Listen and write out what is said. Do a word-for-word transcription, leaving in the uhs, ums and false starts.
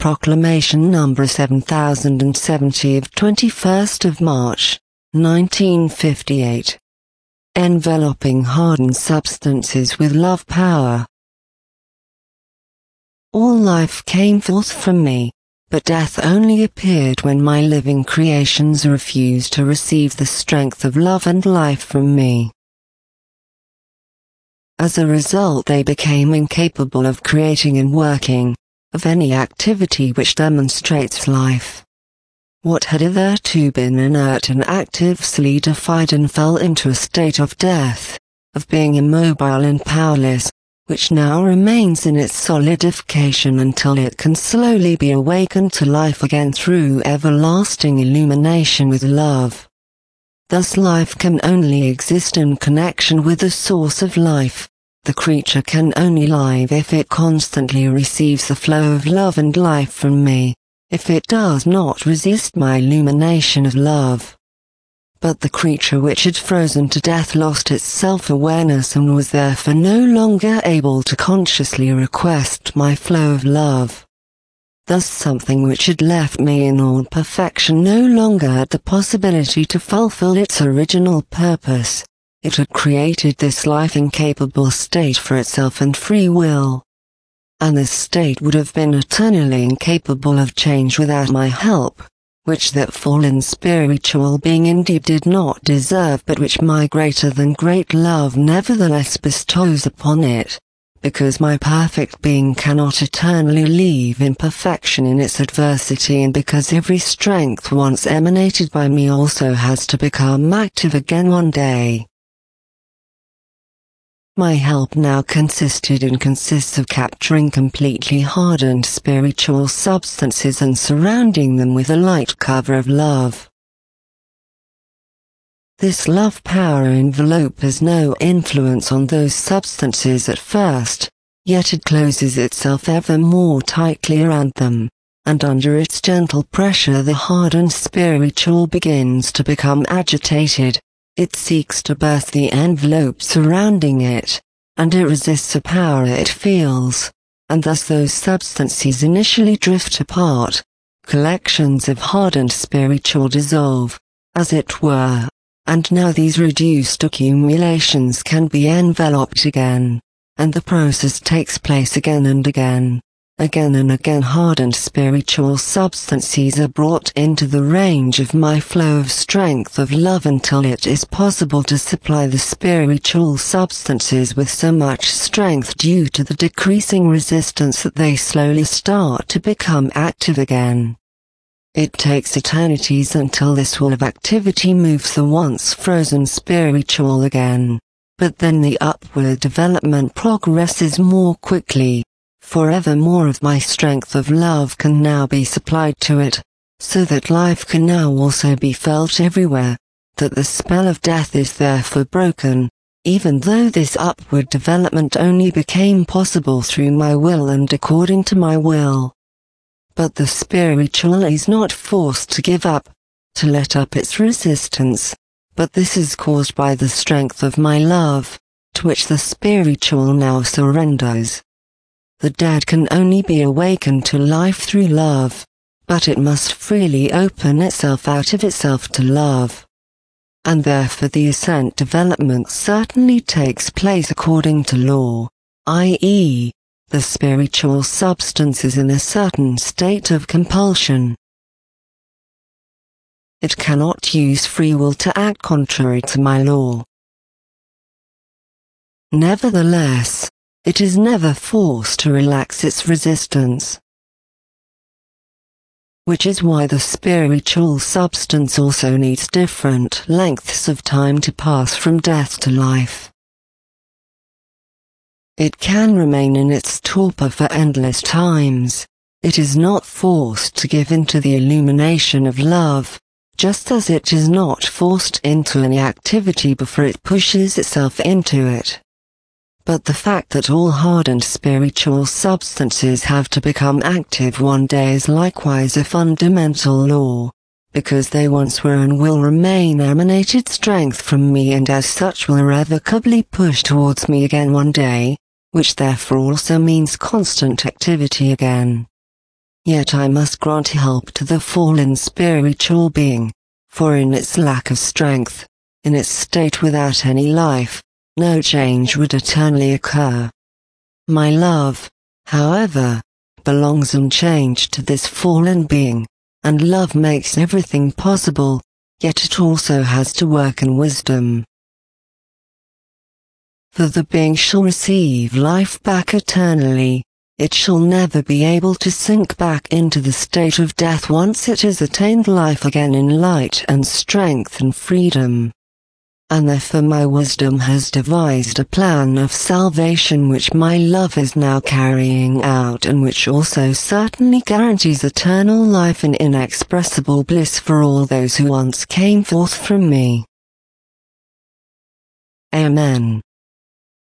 Proclamation number seven thousand seventy of twenty-first of March, nineteen fifty-eight. Enveloping hardened substances with love power. All life came forth from me, but death only appeared when my living creations refused to receive the strength of love and life from me. As a result, they became incapable of creating and working, of any activity which demonstrates life. What had hitherto been inert and active solidified and fell into a state of death, of being immobile and powerless, which now remains in its solidification until it can slowly be awakened to life again through everlasting illumination with love. Thus life can only exist in connection with the source of life. The creature can only live if it constantly receives the flow of love and life from me, if it does not resist my illumination of love. But the creature which had frozen to death lost its self-awareness and was therefore no longer able to consciously request my flow of love. Thus something which had left me in all perfection no longer had the possibility to fulfill its original purpose. It had created this life-incapable state for itself and free will. And this state would have been eternally incapable of change without my help, which that fallen spiritual being indeed did not deserve, but which my greater than great love nevertheless bestows upon it, because my perfect being cannot eternally leave imperfection in its adversity, and because every strength once emanated by me also has to become active again one day. My help now consisted and consists of capturing completely hardened spiritual substances and surrounding them with a light cover of love. This love power envelope has no influence on those substances at first, yet it closes itself ever more tightly around them, and under its gentle pressure the hardened spiritual begins to become agitated. It seeks to burst the envelope surrounding it, and it resists the power it feels, and thus those substances initially drift apart. Collections of hardened spiritual dissolve, as it were, and now these reduced accumulations can be enveloped again, and the process takes place again and again. Again and again hardened spiritual substances are brought into the range of my flow of strength of love until it is possible to supply the spiritual substances with so much strength due to the decreasing resistance that they slowly start to become active again. It takes eternities until this wall of activity moves the once frozen spiritual again, but then the upward development progresses more quickly. Forever more of my strength of love can now be supplied to it, so that life can now also be felt everywhere, that the spell of death is therefore broken, even though this upward development only became possible through my will and according to my will. But the spiritual is not forced to give up, to let up its resistance, but this is caused by the strength of my love, to which the spiritual now surrenders. The dead can only be awakened to life through love, but it must freely open itself out of itself to love. And therefore the ascent development certainly takes place according to law, that is, the spiritual substance is in a certain state of compulsion. It cannot use free will to act contrary to my law. Nevertheless, it is never forced to relax its resistance, which is why the spiritual substance also needs different lengths of time to pass from death to life. It can remain in its torpor for endless times. It is not forced to give in to the illumination of love, just as it is not forced into any activity before it pushes itself into it. But the fact that all hardened spiritual substances have to become active one day is likewise a fundamental law, because they once were and will remain emanated strength from me and as such will irrevocably push towards me again one day, which therefore also means constant activity again. Yet I must grant help to the fallen spiritual being, for in its lack of strength, in its state without any life, no change would eternally occur. My love, however, belongs unchanged to this fallen being, and love makes everything possible, yet it also has to work in wisdom. For the being shall receive life back eternally, it shall never be able to sink back into the state of death once it has attained life again in light and strength and freedom. And therefore my wisdom has devised a plan of salvation which my love is now carrying out, and which also certainly guarantees eternal life and inexpressible bliss for all those who once came forth from me. Amen.